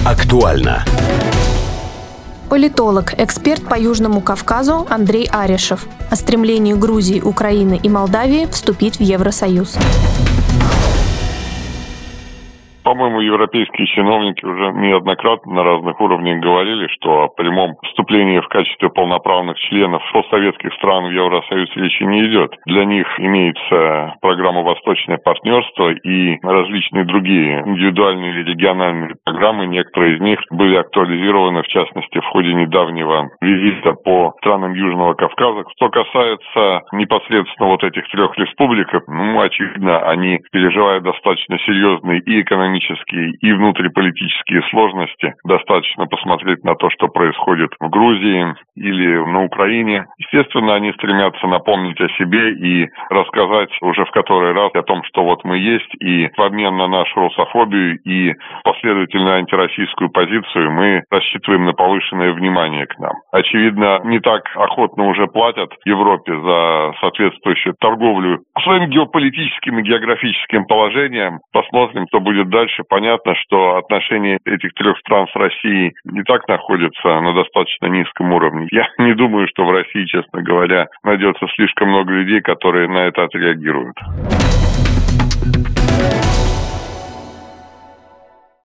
Актуально. Политолог, эксперт по Южному Кавказу Андрей Арешев о стремлении Грузии, Украины и Молдавии вступить в Евросоюз. По-моему, европейские чиновники уже неоднократно на разных уровнях говорили, что о прямом вступлении в качестве полноправных членов постсоветских стран в Евросоюз речи не идет. Для них имеется программа «Восточное партнерство» и различные другие индивидуальные или региональные программы. Некоторые из них были актуализированы, в частности, в ходе недавнего визита по странам Южного Кавказа. Что касается непосредственно вот этих трех республик, очевидно, они переживают достаточно серьезные и экономические, и внутриполитические сложности. Достаточно посмотреть на то, что происходит в Грузии или на Украине. Естественно, они стремятся напомнить о себе и рассказать уже в который раз о том, что вот мы есть, и в обмен на нашу русофобию и последовательную антироссийскую позицию мы рассчитываем на повышенное внимание к нам. Очевидно, не так охотно уже платят Европе за соответствующую торговлю своим геополитическим и географическим положением. Посмотрим, что будет дальше. Понятно, что отношения этих трех стран с Россией не так находятся на достаточно низком уровне. Я не думаю, что в России, честно говоря, найдется слишком много людей, которые на это отреагируют.